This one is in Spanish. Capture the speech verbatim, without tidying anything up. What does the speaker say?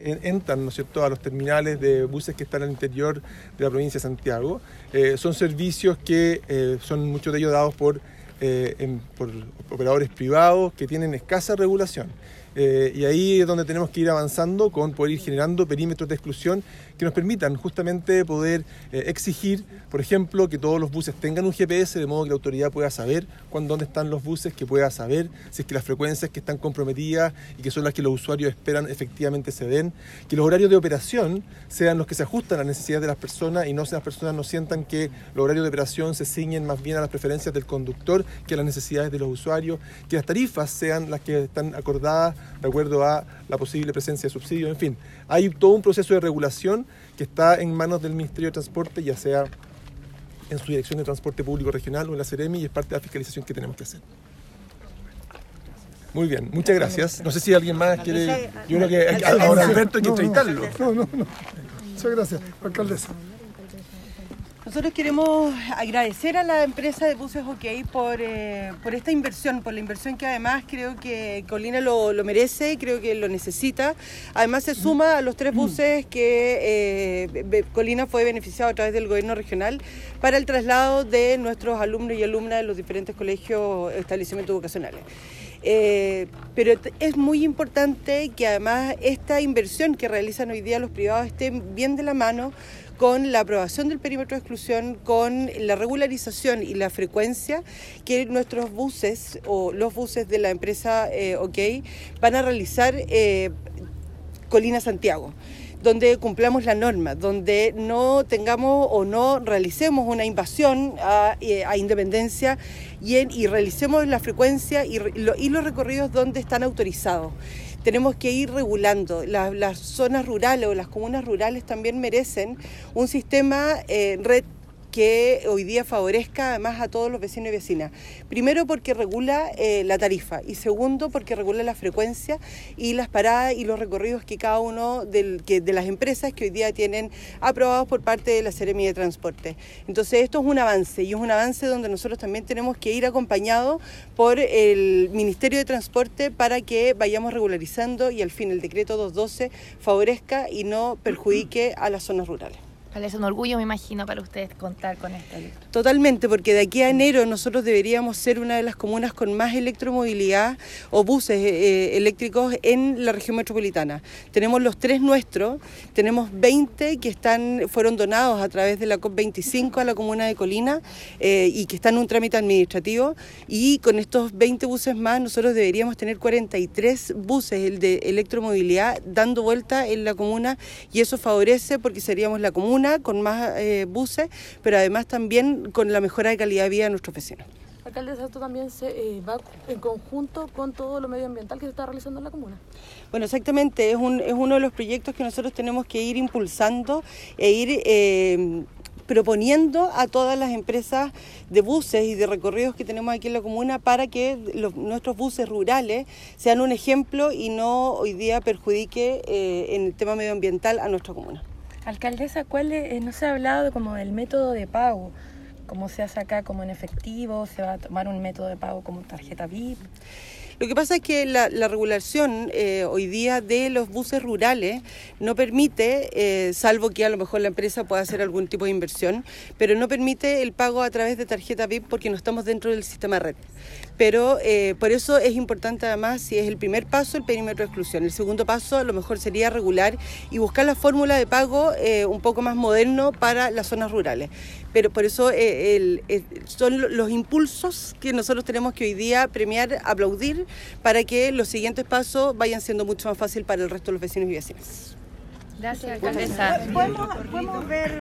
entran, ¿no es cierto?, a los terminales de buses que están al interior de la provincia de Santiago. Eh, son servicios que eh, son muchos de ellos dados por, eh, en, por operadores privados que tienen escasa regulación. Eh, y ahí es donde tenemos que ir avanzando con poder ir generando perímetros de exclusión que nos permitan justamente poder eh, exigir, por ejemplo, que todos los buses tengan un G P S, de modo que la autoridad pueda saber cuándo, dónde están los buses, que pueda saber si es que las frecuencias que están comprometidas y que son las que los usuarios esperan efectivamente se den, que los horarios de operación sean los que se ajustan a las necesidades de las personas y no las personas no sientan que los horarios de operación se ciñen más bien a las preferencias del conductor que a las necesidades de los usuarios, que las tarifas sean las que están acordadas de acuerdo a la posible presencia de subsidios, en fin. Hay todo un proceso de regulación que está en manos del Ministerio de Transporte, ya sea en su Dirección de Transporte Público Regional o en la Seremi, y es parte de la fiscalización que tenemos que hacer. Muy bien, muchas gracias. No sé si alguien más quiere... Yo creo que ahora Alberto hay que entrevistarlo. No, no, no. Muchas gracias, alcaldesa. Nosotros queremos agradecer a la empresa de buses OK por, eh, por esta inversión, por la inversión que además creo que Colina lo, lo merece, creo que lo necesita. Además se suma a los tres buses que eh, Colina fue beneficiado a través del gobierno regional para el traslado de nuestros alumnos y alumnas de los diferentes colegios o establecimientos educacionales. Eh, pero es muy importante que además esta inversión que realizan hoy día los privados esté bien de la mano con la aprobación del perímetro de exclusión, con la regularización y la frecuencia que nuestros buses o los buses de la empresa eh, OK van a realizar eh, Colina Santiago, donde cumplamos la norma, donde no tengamos o no realicemos una invasión a, a Independencia y, en, y realicemos la frecuencia y, lo, y los recorridos donde están autorizados. Tenemos que ir regulando. La, las zonas rurales o las comunas rurales también merecen un sistema eh, red que hoy día favorezca además a todos los vecinos y vecinas. Primero porque regula eh, la tarifa y segundo porque regula la frecuencia y las paradas y los recorridos que cada uno del, que, de las empresas que hoy día tienen aprobados por parte de la Seremi de Transporte. Entonces esto es un avance y es un avance donde nosotros también tenemos que ir acompañados por el Ministerio de Transporte para que vayamos regularizando y al fin el decreto doscientos doce favorezca y no perjudique a las zonas rurales. Es un orgullo, me imagino, para ustedes contar con esto. Totalmente, porque de aquí a enero nosotros deberíamos ser una de las comunas con más electromovilidad o buses eh, eléctricos en la región metropolitana. Tenemos los tres nuestros, tenemos veinte que están fueron donados a través de la COP veinticinco a la comuna de Colina eh, y que están en un trámite administrativo, y con estos veinte buses más nosotros deberíamos tener cuarenta y tres buses el de electromovilidad dando vuelta en la comuna, y eso favorece porque seríamos la comuna con más eh, buses, pero además también con la mejora de calidad de vida de nuestros vecinos. Alcaldesa, esto también se eh, va en conjunto con todo lo medioambiental que se está realizando en la comuna. Bueno, exactamente, es, un, es uno de los proyectos que nosotros tenemos que ir impulsando e ir eh, proponiendo a todas las empresas de buses y de recorridos que tenemos aquí en la comuna para que los, nuestros buses rurales sean un ejemplo y no hoy día perjudique eh, en el tema medioambiental a nuestra comuna. Alcaldesa, ¿cuál es, no se ha hablado como del método de pago? ¿Cómo se hace acá, como en efectivo? ¿Se va a tomar un método de pago como tarjeta V I P? Lo que pasa es que la, la regulación eh, hoy día de los buses rurales no permite, eh, salvo que a lo mejor la empresa pueda hacer algún tipo de inversión, pero no permite el pago a través de tarjeta V I P porque no estamos dentro del sistema red. Pero eh, por eso es importante además, si es el primer paso, el perímetro de exclusión. El segundo paso a lo mejor sería regular y buscar la fórmula de pago eh, un poco más moderno para las zonas rurales. Pero por eso eh, el, el, son los impulsos que nosotros tenemos que hoy día premiar, aplaudir, para que los siguientes pasos vayan siendo mucho más fácil para el resto de los vecinos y vecinas. Gracias, alcaldesa. ¿Podemos, podemos ver